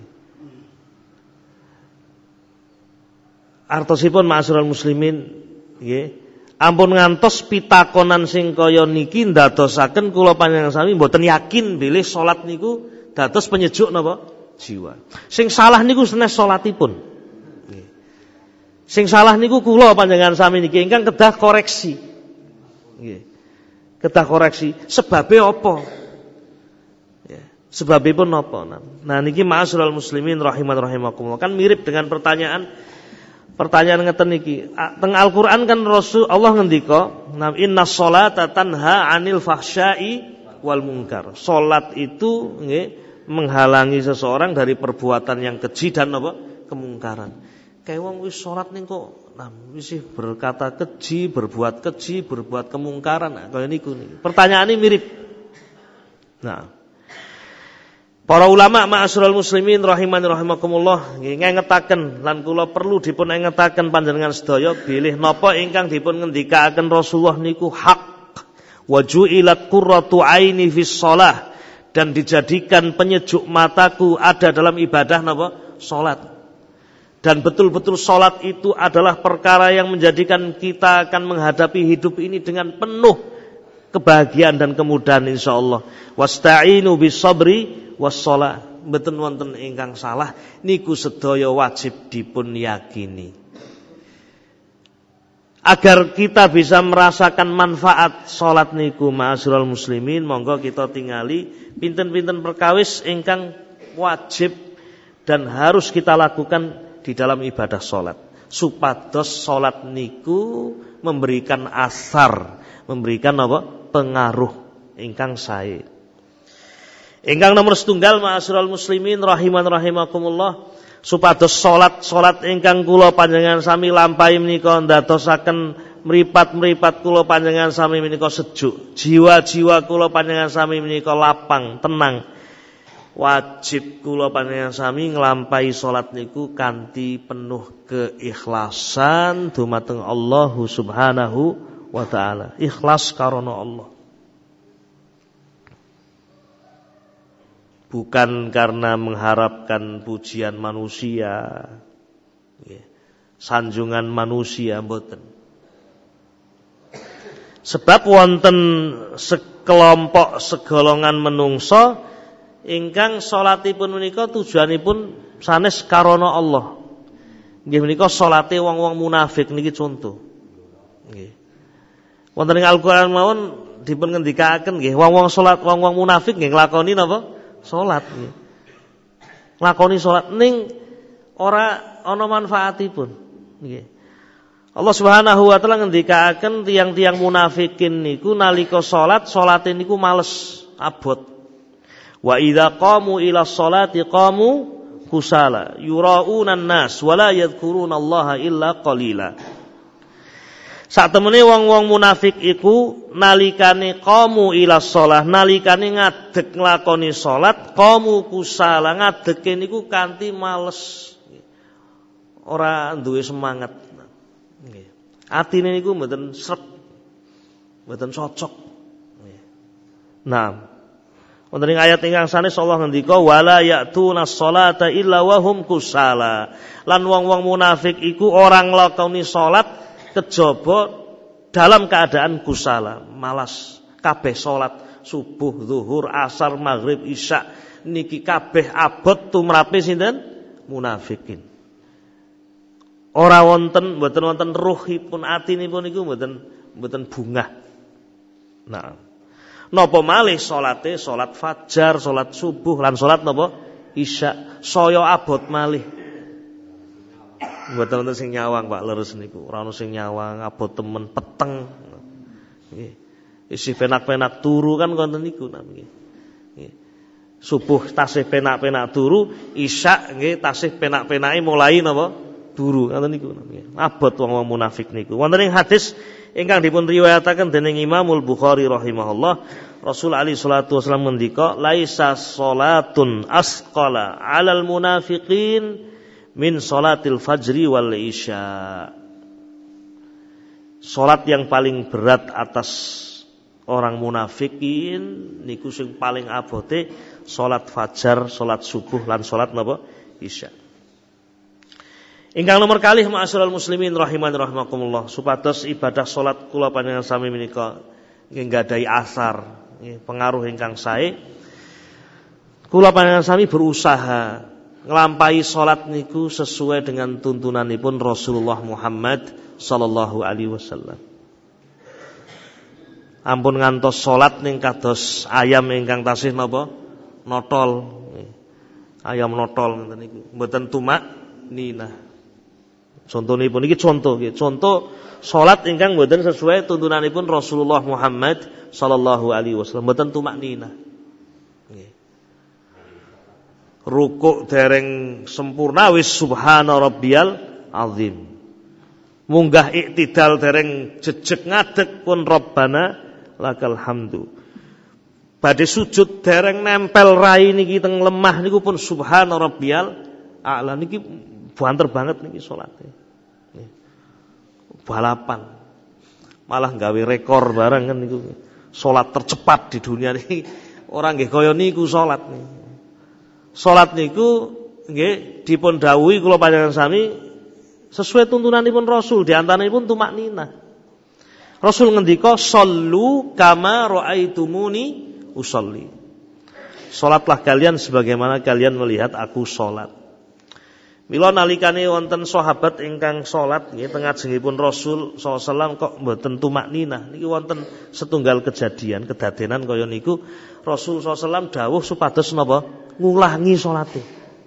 Artosipun ma'asyiral muslimin nggih, ampun ngantos pitakonan sing kaya niki ndadosaken kula panjenengan sami mboten yakin bilih salat niku dados penyejuk napa jiwa. Sing salah niku senes salatipun. Nggih. Sing salah niku kula panjenengan sami niki ingkang kedah koreksi. Nggih. Kedah koreksi, sebabe apa? Ya, sebabipun apa? Nah niki ma'asyiral muslimin rahiman rahimakumullah, kan mirip dengan pertanyaan Pertanyaan ngeten niki, teng Al-Qur'an kan Rasul Allah ngendika, "Innas sholata tanha 'anil fahsya'i wal munkar." Salat itu nggih menghalangi seseorang dari perbuatan yang keji dan apa? Kemungkaran. Kayak wong wis salat ning kok nah wis berkata keji, berbuat keji, berbuat kemungkaran. Nah, kaya niku niki. Pertanyaane mirip. Nah, para ulama ma'asyiral muslimin rahimani rahimakumullah nggih ngengetaken lan kula perlu dipun engetaken panjenengan sedaya bilih napa ingkang dipun ngendikaken Rasulullah niku hak wa ju'ilat qurratu aini fis shalah, dan dijadikan penyejuk mataku ada dalam ibadah napa? Salat. Dan betul-betul salat itu adalah perkara yang menjadikan kita akan menghadapi hidup ini dengan penuh kebahagiaan dan kemudahan insyaallah. Wasta'inu bis sabri wassalah, mboten wonten ingkang salah niku sedaya wajib dipun yakini. Agar kita bisa merasakan manfaat salat niku ma'asyiral muslimin, monggo kita tingali pinten-pinten perkawis ingkang wajib dan harus kita lakukan di dalam ibadah salat, supados salat niku memberikan asar, memberikan apa? Pengaruh ingkang sae. Ingkang nomor setunggal ma'asyiral muslimin rahiman rahimakumullah, supados salat-salat ingkang kula panjenengan sami lampahi menika ndadosaken mripat-mripat kula panjenengan sami menika sejuk, jiwa-jiwa kula panjenengan sami menika lapang, tenang. Wajib kula panjenengan sami nglampahi salat niku kanthi penuh keikhlasan dumateng Allah Subhanahu wa taala. Ikhlas karana Allah. Bukan karena mengharapkan pujian manusia, sanjungan manusia, mboten. Sebab wonten sekelompok segolongan menungso ingkang salatipun menika tujuanipun sanes karana Allah. Nggih menika salate wong-wong munafik niki contoh. Nggih. Wonten ing Al-Qur'an mawon dipun ngendikaken nggih wong-wong salat, wong-wong munafik nggih nglakoni napa? Salat nggih. Nglakoni salat ning ora ana manfaatipun. Nggih. Allah Subhanahu wa taala ngendikaken tiang-tiang munafikin niku nalika salat, salate niku males, abot. Wa idza qamu ila sholati qamu kusala yura'unan nas wala yadhkurunallaha illa qalila. Satemene wong-wong munafik iku nalikane qamu ila shalah, nalikane ngadeg nglakoni salat, qamu kusala, ngadege niku kanthi males. Ora duwe semangat. Nggih. Atine niku mboten srep. Mboten cocok. Nggih. Nah, wonten ing ayat ingkang sanes Allah ngendika wala ya'tunas sholata illa wa hum kusala. Lan wong-wong munafik iku orang nglakoni salat kejaba dalam keadaan kusala, malas. Kabeh salat subuh, zuhur, asar, maghrib, isya niki kabeh abot tumrape sinten? munafikin. Ora wonten mboten wonten ruhipun atinipun niku mboten mboten bungah. Nah, napa malih salate salat fajar, salat subuh lan salat napa isya saya abot malih. Mboten wonten sing nyawang Pak leres niku, ora ono sing nyawang, abot temen peteng. Nggih. Isi penak-penak turu kan wonten niku nggih. Nggih. Subuh tasih penak-penak turu, isya nggih tasih penak-penake mulai napa? Turu ngoten niku nggih. Abot wong-wong munafik niku. Wonten ing hadis ingkang dipun riwayataken dening Imamul Bukhari rahimahullah, Rasul alaihi salatu wasallam ngendika, "Laisa salatun asqala 'alal munafiqin min salatil fajri wal isya." Salat yang paling berat atas orang munafikin niku sing paling abote salat fajar, salat subuh lan salat napa? Isya. Ingkang nomor kalih ma'asyiral muslimin rahimani rahimakumullah, supados ibadah salat kula panjenengan sami menika nggih nggadahi asar, nggih pengaruh ingkang sae. Kula panjenengan sami berusaha nglampahi salat niku sesuai dengan tuntunanipun Rasulullah Muhammad sallallahu alaihi wasallam. Ampun ngantos salat ning kados ayam ingkang tasih napa? Notol. Ayam notol ngoten niku. Mboten tumak ninah. Contonipun iki contoh nggih, contoh salat ingkang mboten sesuai tuntunanipun Rasulullah Muhammad sallallahu alaihi wasallam, mboten tumak ninah. Nggih. Rukuk dereng sempurna wis subhana rabbiyal azim. Munggah iktidal dereng jejeg ngadeg pun rabbana lakal hamdu. Badhe sujud dereng nempel rai niki teng lemah niku pun subhana rabbiyal a'la niki banter banget niki salate. Balapan. Malah gawe rekor barang kan niku. Salat tercepat di dunia niki ora nggih kaya niku salat niku. Salat niku nggih dipun dawuhi kula panjenengan sami sesuai tuntunanipun Rasul, di antaranipun tumak ninah. Rasul ngendika shollu kama raaitumuni usolli. Salatlah kalian sebagaimana kalian melihat aku salat. Mila nalikane wonten sahabat ingkang salat nggih teng ngajengipun Rasul sallallahu alaihi wasallam kok mboten tumak ninah. Niki wonten setunggal kejadian kedadenan kaya niku. Rasul sallallahu alaihi wasallam dawuh supados napa? Ngulangi salate.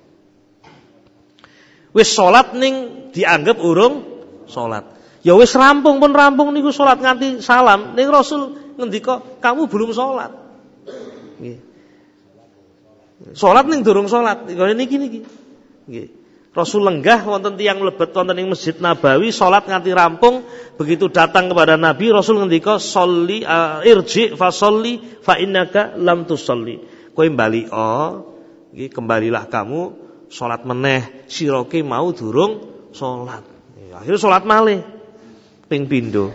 Wis salat ning dianggep urung salat. Ya wis rampung pun rampung niku salat nganti salam. Ning Rasul ngendika, "Kamu belum salat." Nggih. Salat ning durung salat. Kaya niki niki. Nggih. Rasul lenggah wonten tiyang mlebet wonten ing Masjid Nabawi salat nganti rampung, begitu datang kepada Nabi Rasul ngendika sholli uh, irji fa sholli fa innaka lam tusolli. Kowe bali oh nggih kembalilah kamu salat meneh sirake mau durung salat. Ya, akhire salat malih ping pindho.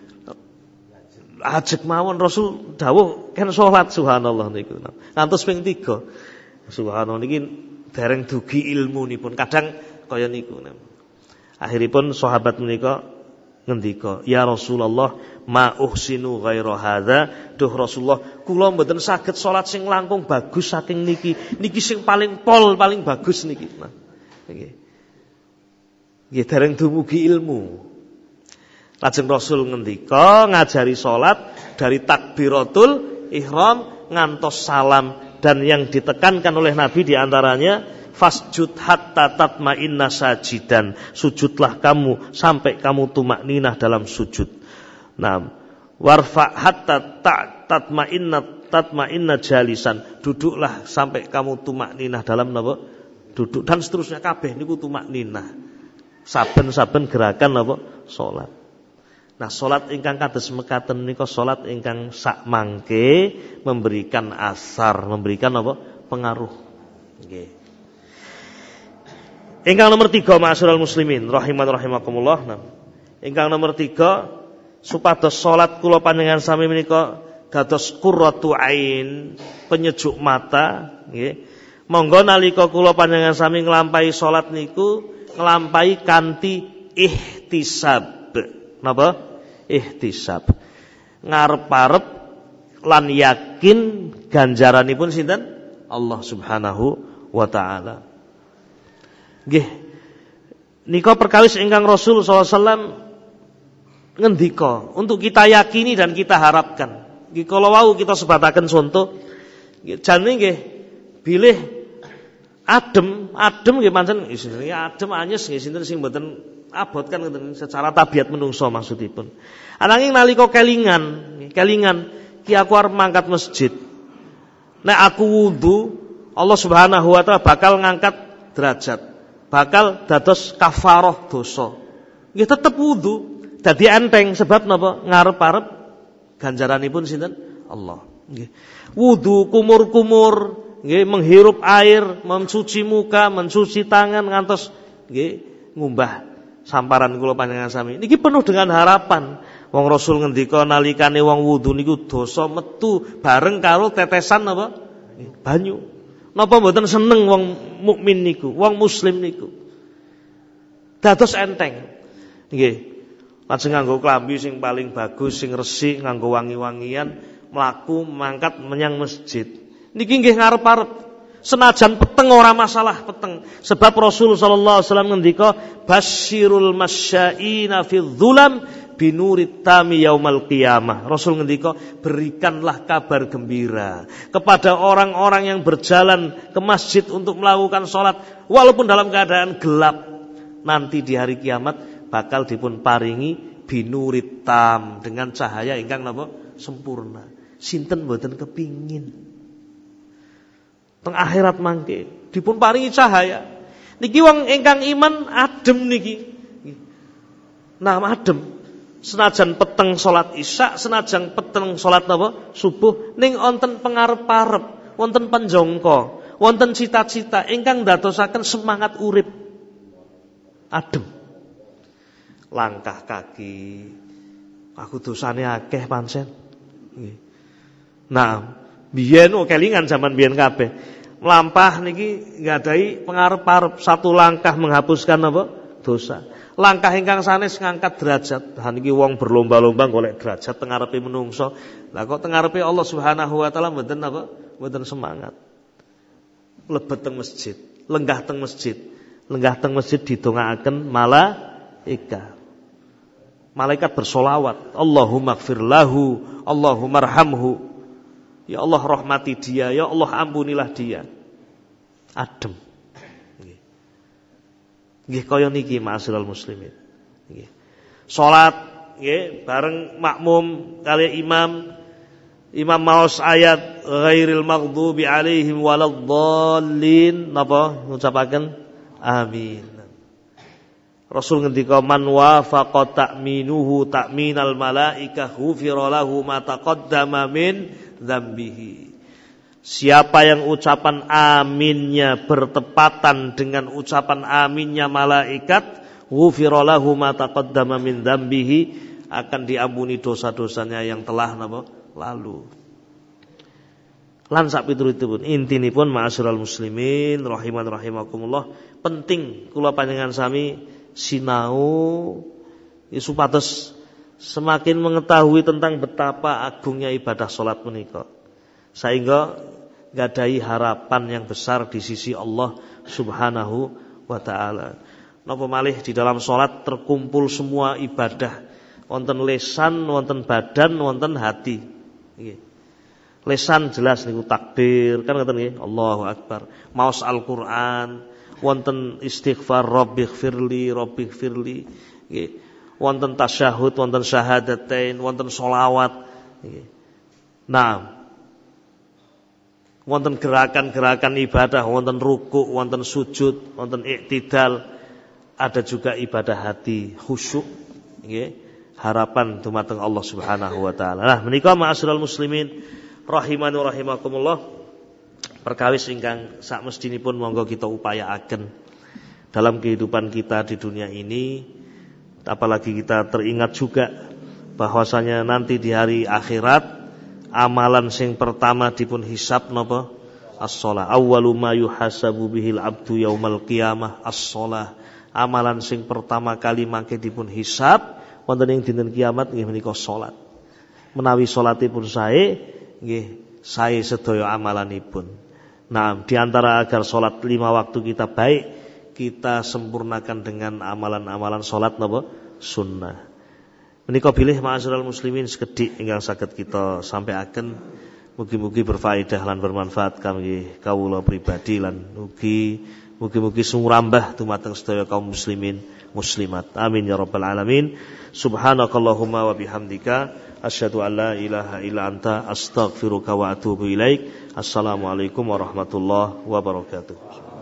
Ajek mawon Rasul dawuh kan salat subhanallah niku. Ngantos ping tiga. Subhanallah niki dereng dugi ilmu nipun kadang kaya niku. Akhiripun sahabat menika ngendika, "Ya Rasulullah, ma uhsinu ghaira hadza." Duh Rasulullah, kula mboten saged salat sing langkung bagus saking niki. Niki sing paling pol, paling bagus niki. Nah, nggih. Nggih dereng dumugi ilmu. Lajeng Rasul ngendika ngajari salat dari takbiratul ihram ngantos salam. Dan yang ditekankan oleh Nabi diantaranya fasjud hatta tatma'inna sajidan, sujudlah kamu sampai kamu tumakninah dalam sujud. Nah, warfa hatta tatma'inna tatma'inna jalisan, duduklah sampai kamu tumakninah dalam napa? Duduk dan seterusnya kabeh niku tumakninah. Saben-saben gerakan napa? Salat. Nah, salat ingkang kados mekaten menika salat ingkang sak mangke memberikan asar, memberikan apa? Pengaruh. Nggih. Ingkang nomor tiga ma'asyiral muslimin rahiman rahimakumullah. Nah, ingkang nomor tiga supados salat kula panjenengan sami menika dados qurratu ain, penyejuk mata, nggih. Monggo nalika kula panjenengan sami nglampahi salat niku nglampahi kanthi ihtisab. Napa? Ihtisab. Ngarep-arep lan yakin ganjaranipun sinten? Allah Subhanahu wa taala. Nggih. Nika perkawis ingkang Rasul sallallahu alaihi wasallam ngendika untuk kita yakini dan kita harapkan. Nggih kala wau kita sebataken contoh nggih jane nggih bilih adem, adem nggih pancen isine adem anyes nggih sinten sing mboten abot kan ngoten secara tabiat menungso maksudipun. Ananging nalika kelingan, kelingan ki aku arep mangkat masjid. Nek aku wudu, Allah Subhanahu wa taala bakal ngangkat derajat, bakal dados kafarah dosa. Nggih tetep wudu, dadi enteng sebab napa? Ngarep-arep ganjaranipun sinten? Allah. Nggih. Wudu kumur-kumur, nggih menghirup air, mencuci muka, mencuci tangan ngantos nggih ngumbah samparan kula panjenengan sami. Niki penuh dengan harapan. Wong Rasul ngendika nalikane wong wudu niku dosa metu bareng karo tetesan napa? Banyu. Napa mboten seneng wong mukmin niku, wong muslim niku. Dados enteng. Nggih. Lajeng nganggo klambi sing paling bagus, sing resik, nganggo wangi-wangian, mlaku mangkat menyang masjid. Niki nggih ngarep-arep. Senajan peteng ora masalah peteng. Sebab Rasul sallallahu alaihi wasallam ngendika, "Basyirul masyaina fi dzulam binurit tami yaumal qiyamah." Rasul ngendika, berikanlah kabar gembira kepada orang-orang yang berjalan ke masjid untuk melakukan sholat walaupun dalam keadaan gelap. Nanti di hari kiamat bakal dipun paringi binurit tam dengan cahaya ingkang napa? Sempurna. Sinten mboten kepingin teng akhirat mangke dipun paringi cahaya. Niki wong ingkang iman adem niki. Nah, adem. Senajan peteng salat Isya, senajan peteng salat napa? Subuh ning wonten pangarep-arep, wonten panjangka, wonten cita-cita ingkang ndadosaken semangat urip. Adem. Langkah kaki. Aku dosane akeh pancen. Nggih. Nah, biyen kelingan zaman biyen kabeh. Mlampah niki nggadahi pangarep-arep satu langkah menghapuskan apa? Dosa. Langkah ingkang sanes ngangkat derajat. Ha niki wong berlomba-lomba golek derajat teng ngarepe menungso. Lah kok teng ngarepe Allah Subhanahu wa taala mboten apa? Mboten semangat. Lebet teng masjid, lenggah teng masjid. Lenggah teng masjid didongaaken malaikat. Malaikat bersolawat, Allahumma ighfir lahu, Allahumma arhamhu. Ya Allah rahmati dia, ya Allah ampunilah dia. Adem. Nggih. Nggih kaya niki ma'asyiral muslimin. Nggih. Salat nggih bareng makmum kali imam. Imam maos ayat ghairil maghdubi alaihim waladdallin napa ngucapaken amin. Rasul ngendika man wafaqa ta'minuhu ta'minal malaikah ghufira lahu ma taqaddama min dzambihi. Siapa yang ucapan aminnya bertepatan dengan ucapan aminnya malaikat, ghufira lahu ma taqaddama min dzambihi, akan diampuni dosa-dosanya yang telah napa lalu. Lan sak piturutipun intinipun ma'asyiral muslimin rahiman rahimakumullah, penting kula panjenengan sami sinau ya, supados semakin mengetahui tentang betapa agungnya ibadah salat menika, sehingga gadahi harapan yang besar di sisi Allah Subhanahu wa taala. Napa malih di dalam salat terkumpul semua ibadah, wonten lisan, wonten badan, wonten hati. Nggih. Lisan jelas niku takbir, kan ngoten nggih, Allahu akbar. Maos Al-Qur'an, wonten istighfar rabbighfirli rabbighfirli, nggih. Wonten tasyahud, wonten syahadatain, wonten sholawat, nggih. Nah, wonten gerakan-gerakan ibadah, wonten ruku', wonten sujud, wonten iktidal, ada juga ibadah hati, khusyuk, nggih. Harapan dumateng Allah Subhanahu wa taala. Nah, menika ma'asyiral muslimin rahimani rahimakumullah, perkawis ingkang sak mestinipun monggo kita upayaaken dalam kehidupan kita di dunia ini, apalagi kita teringat juga bahwasanya nanti di hari akhirat amalan sing pertama dipun hisab napa? As-shalah. Awwalu ma yuhasabu bihil abdu yaumal qiyamah as-shalah. Amalan sing pertama kali mangke dipun hisab wonten ing dinten kiamat nggih menika salat. Menawi salatipun sae nggih sae sedaya amalanipun. Nah, di antara agar salat lima waktu kita baik, kita sempurnakan dengan amalan-amalan salat napa sunnah. Menika bilih ma'asyiral muslimin sekedhik ingkang saged kita sampaiaken, mugi-mugi berfaedah lan bermanfaat kangge kawula pribadi lan ugi mugi-mugi sumrambah dumateng sedaya kaum muslimin muslimat. Amin ya rabbal alamin. Subhanakallahumma wa bihamdika asyhadu an la ilaha illa anta astaghfiruka wa atubu ilaik. Assalamualaikum warahmatullahi wabarakatuh.